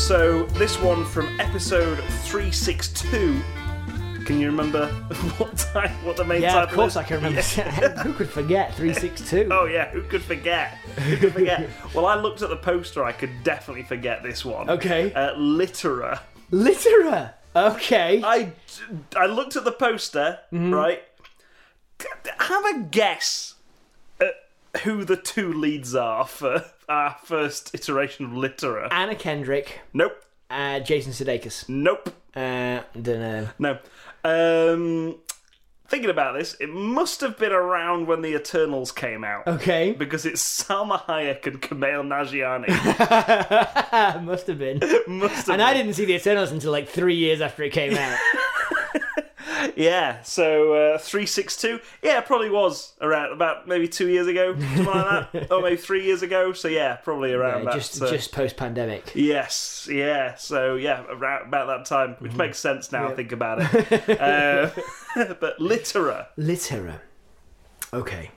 So this one from episode 362. Can you remember what the main title is? Yeah, of course I can remember. Who could forget 362? Oh yeah, who could forget? Who could forget? Well, I looked at the poster. I could definitely forget this one. Okay. Littera. Littera. Okay. I looked at the poster. Right. Have a guess at who the two leads are for our first iteration of Littera. Anna Kendrick. Nope. Jason Sudeikis. Nope. Don't know. No. Thinking about this, it must have been around when the Eternals came out. Okay. Because it's Salma Hayek and Kumail Nanjiani. Must have been. Must have And been. I didn't see the Eternals until like 3 years after it came out. Yeah, so 362. Yeah, it probably was around about maybe 2 years ago, something like that. Or maybe 3 years ago. So yeah, probably around that. Just post-pandemic. Yes, yeah. So yeah, around about that time, which makes sense now I think about it. But Littera. Littera. Okay.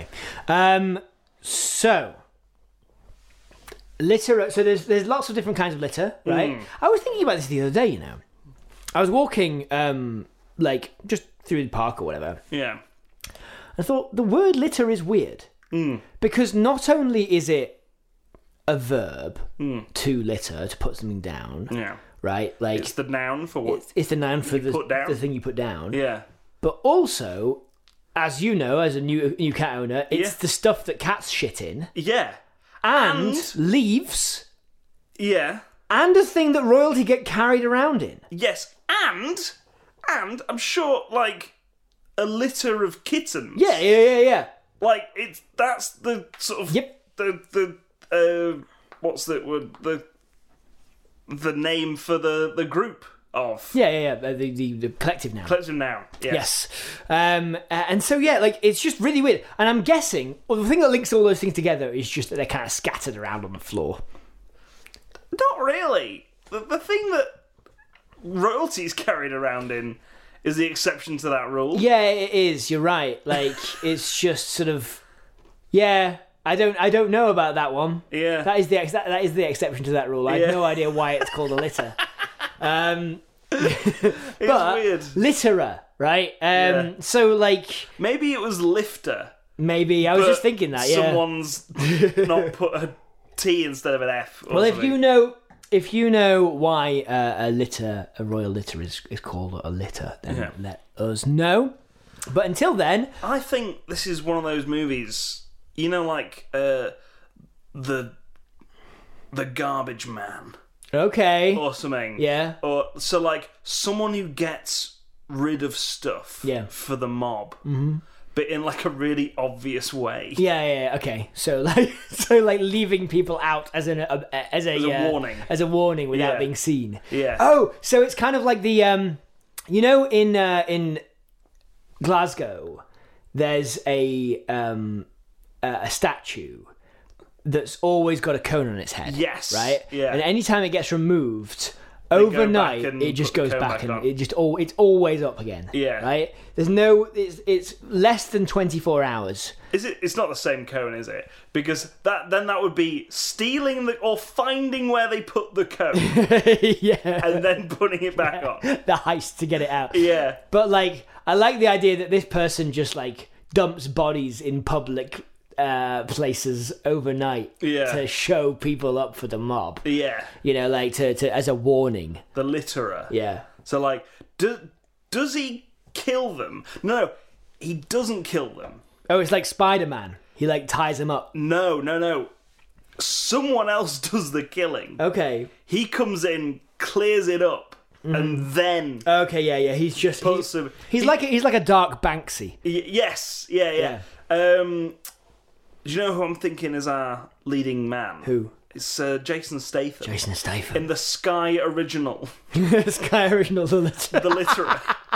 So litter. So there's lots of different kinds of litter, right? I was thinking about this the other day. You know, I was walking like just through the park or whatever. Yeah. I thought the word litter is weird because not only is it a verb to litter, to put something down, Yeah. right? Like It's the noun for what? it's the noun for put down. the thing you put down. Yeah. But also, as you know, as a new cat owner, it's Yeah. the stuff that cats shit in, Yeah. and leaves, Yeah. and a thing that royalty get carried around in. Yes. And I'm sure, like, a litter of kittens. Yeah. Like, that's the sort of... Yep. What's the word? The name for the group of... Yeah. The collective noun. Collective noun. Yes. And so, yeah, like, it's just really weird. And I'm guessing, well, the thing that links all those things together is just that they're kind of scattered around on the floor. Not really. The thing that royalty's carried around in is the exception to that rule. Yeah, it is. You're right. Like, it's just sort of... Yeah, I don't know about that one. Yeah. That is the exception to that rule. I have no idea why it's called a litter. It's But weird. Littera, right? So, like, Maybe it was lifter. maybe I was but just thinking that. Yeah. Someone's not put a T instead of an F. Or Well, something. if you know why a royal litter is called a litter, then let us know. But until then, I think this is one of those movies, you know, like the Garbage Man okay, or something. yeah, Or so like someone who gets rid of stuff Yeah. for the mob, but in like a really obvious way. yeah, okay. So like leaving people out as a warning. as a warning without Yeah. being seen. Yeah. Oh, so it's kind of like the you know, in Glasgow, there's a statue that's always got a cone on its head. Yes, Right? yeah. And anytime it gets removed, go overnight, back and it just put the goes cone back back on. and it's always up again. Yeah. Right? There's it's less than 24 hours. Is it? It's not the same cone, is it? Because that would be stealing or finding where they put the cone Yeah. and then putting it back on. The heist to get it out. Yeah. But like, I like the idea that this person just like dumps bodies in public places overnight Yeah. to show people up for the mob. Yeah. You know, like to as a warning. The litterer. Yeah. So like, does he kill them? No, he doesn't kill them. Oh, it's like Spider-Man. He like ties them up. No. Someone else does the killing. Okay. He comes in, clears it up, and then Okay. Yeah. He's just puts them. he's like a dark Banksy. Yes. Yeah. Do you know who I'm thinking is our leading man? Who? It's Jason Statham. Jason Statham. In the Sky original, Sky Original The Litter. the litterer.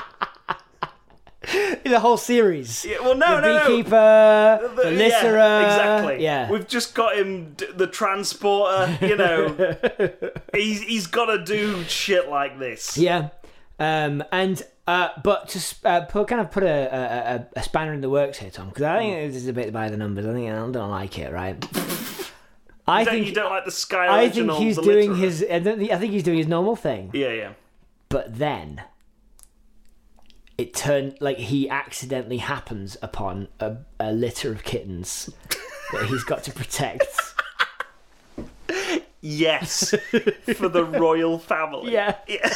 The whole series. Yeah, well, no. Beekeeper, the Litterer. Yeah, exactly. Yeah. We've just got him, the transporter. You know, he's got to do shit like this. Yeah. But to put a spanner in the works here, Tom, because I think this is a bit by the numbers. I don't like it, right? You don't like the Sky I original. think he's the doing Litterer. his. I think he's doing his normal thing. Yeah. But then it turned like he accidentally happens upon a litter of kittens that he's got to protect. Yes, for the royal family. Yeah.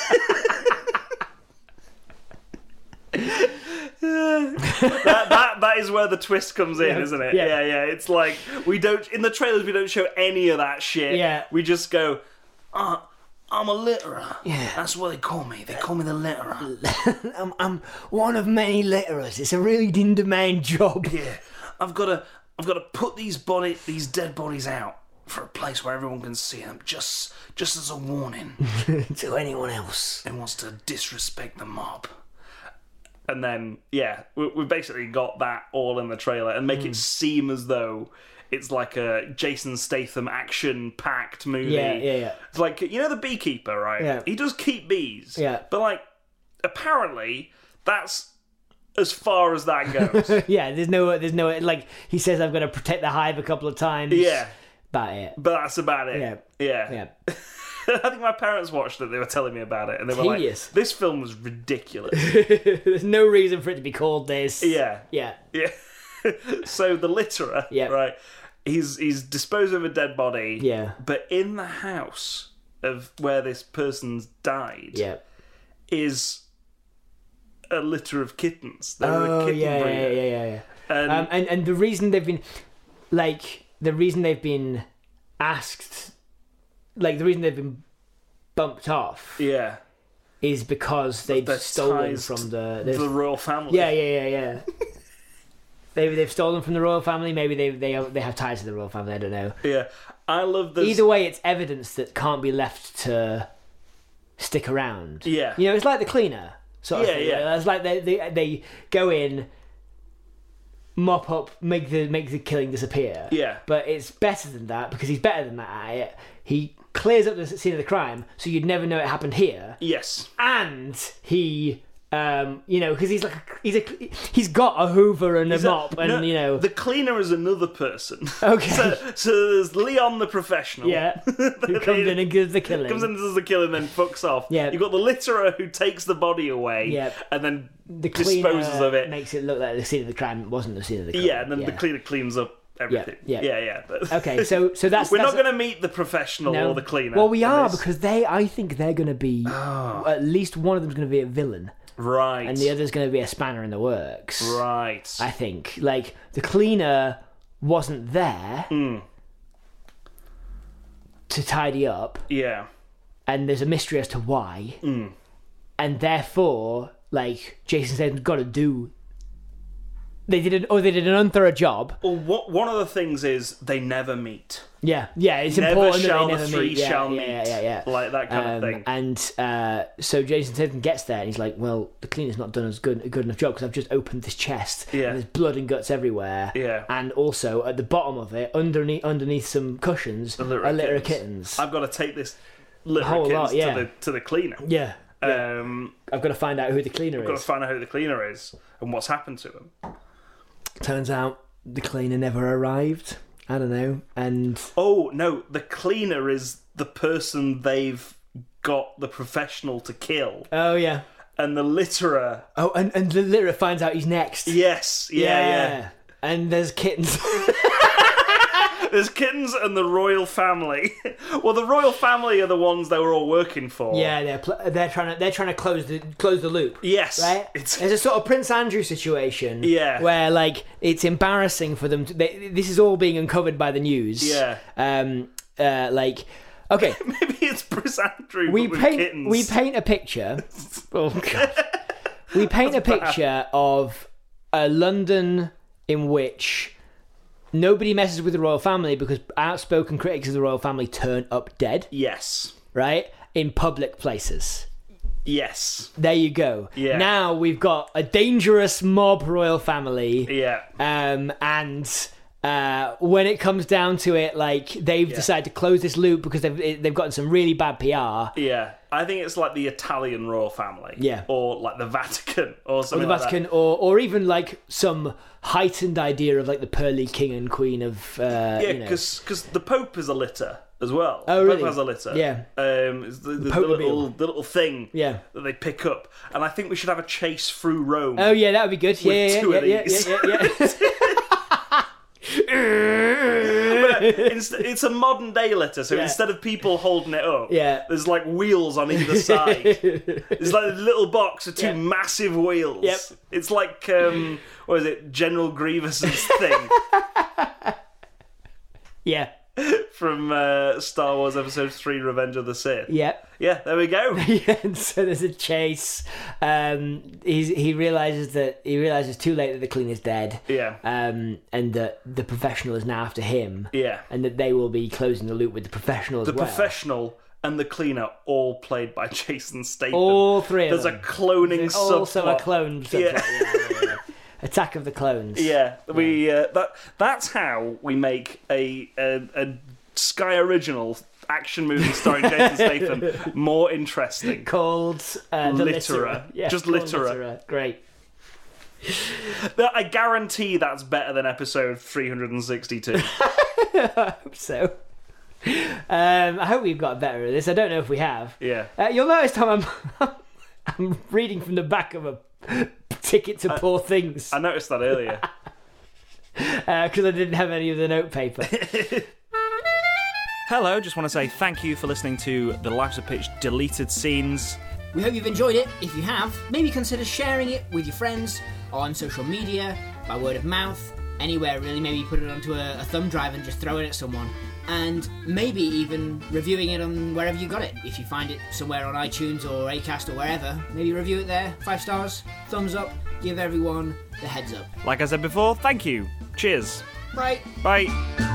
That is where the twist comes in, isn't it? Yeah. Yeah. It's like in the trailers we don't show any of that shit. Yeah. We just go, I'm a litterer. Yeah. That's what they call me. They call me the litterer. I'm one of many litterers. It's a really in-demand job. Yeah. I've got to put these dead bodies out for a place where everyone can see them, just as a warning to anyone else who wants to disrespect the mob. And then, we basically got that all in the trailer and make it seem as though it's like a Jason Statham action-packed movie. Yeah. It's like, the beekeeper, right? Yeah. He does keep bees. Yeah. But, like, apparently, that's as far as that goes. Yeah, there's no, like, he says I'm going to protect the hive a couple of times. Yeah. About it. But that's about it. Yeah. I think my parents watched it. They were telling me about it, and they were Tedious. like, "This film was ridiculous." There's no reason for it to be called this. Yeah. Yeah. So the litterer, right? He's disposed of a dead body. Yeah. But in the house of where this person's died, is a litter of kittens. They were a kitten breeder. Yeah. And the reason they've been asked, like the reason they've been bumped off, is because they've stolen from the royal family. Yeah. They've stolen from the royal family. Maybe they have ties to the royal family. I don't know. Yeah, I love this. Either way, it's evidence that can't be left to stick around. Yeah, it's like the cleaner sort of thing. Yeah. It's like they go in, mop up, make the killing disappear. Yeah. But it's better than that because he's better than that at it. He clears up the scene of the crime, so you'd never know it happened here. Yes. And he, because he's got a Hoover and a mop, and the cleaner is another person. Okay. So there's Leon the professional. Yeah. Who comes in and gives the killing. Comes in and does the killing, and then fucks off. Yeah. You've got the litterer who takes the body away. Yeah. And then the cleaner disposes of it. Makes it look like the scene of the crime wasn't the scene of the crime. Yeah, and then the cleaner cleans up everything. Yeah. But Okay, so that's we're not going to meet the professional or the cleaner. Well, we are because I think they're going to be at least one of them's going to be a villain, right, and the other's going to be a spanner in the works. Right. I think like the cleaner wasn't there to tidy up. Yeah. And there's a mystery as to why. And therefore, like Jason Statham's got to do. They did an unthorough job. Well, one of the things is they never meet. Yeah, it's Never important shall that the they never three meet. shall meet. Yeah. Like that kind of thing. And so Jason Statham gets there and he's like, "Well, the cleaner's not done a good enough job because I've just opened this chest and there's blood and guts everywhere. Yeah. And also at the bottom of it, underneath some cushions, a litter of kittens. I've got to take this litter whole of kittens lot, to the cleaner. Yeah. I've got to find out who the cleaner is. Got to find out who the cleaner is and what's happened to him. Turns out the cleaner never arrived. I don't know. And oh no, the cleaner is the person they've got the professional to kill. Oh yeah. And the litterer. Oh, and the litterer finds out he's next. Yes. Yeah. And there's kittens. There's kittens and the royal family. Well, the royal family are the ones they were all working for. Yeah, they're trying to close the loop. Yes, right. There's a sort of Prince Andrew situation. Yeah, where like it's embarrassing for them. This is all being uncovered by the news. Yeah. Like, okay, maybe it's Prince Andrew. With kittens. We paint a picture. Oh god. We paint a picture of a London in which nobody messes with the royal family because outspoken critics of the royal family turn up dead. Yes. Right? In public places. Yes. There you go. Yeah. Now we've got a dangerous mob royal family. Yeah. And when it comes down to it, like they've decided to close this loop because they've gotten some really bad PR. Yeah. I think it's like the Italian royal family. Yeah. Or like the Vatican or Or something the like Vatican, or even like some heightened idea of like the pearly king and queen of. that. Yeah, because the Pope is a litter as well. Oh, the really? Pope has a litter. Yeah. It's the Pope-mobile. little thing Yeah. that they pick up. And I think we should have a chase through Rome. Oh yeah, that would be good. Yeah, two of yeah. It's a modern day litter, so Yeah. instead of people holding it up, Yeah. there's like wheels on either side. It's like a little box with two Yeah. massive wheels. Yep. It's like what is it, General Grievous's thing Yeah. from Star Wars Episode 3: Revenge of the Sith. Yeah. Yeah, there we go. Yeah, and so there's a chase. He realizes too late that the clean is dead. Yeah. And that the professional is now after him. Yeah. And that they will be closing the loop with the professional as The well. professional and the cleaner, all played by Jason Statham. All three of There's them. a cloning There's also subplot. a clone subplot. Yeah. Attack of the Clones. Yeah, that's how we make a Sky original action movie starring Jason Statham more interesting. Called The Litterer. Yeah, Just called Litterer. Great. I guarantee that's better than episode 362. I hope so. I hope we've got better at this. I don't know if we have. Yeah. You'll notice, Tom, I'm reading from the back of a ticket to Poor Things I noticed that earlier. because I didn't have any of the notepaper. Hello, just want to say thank you for listening to the Lives of Pitch deleted scenes. We hope you've enjoyed it. If you have, maybe consider sharing it with your friends on social media, by word of mouth, anywhere really. Maybe put it onto a thumb drive and just throw it at someone. And maybe even reviewing it on wherever you got it. If you find it somewhere on iTunes or Acast or wherever, maybe review it there. 5 stars, thumbs up, give everyone the heads up. Like I said before, thank you. Cheers. Right. Bye.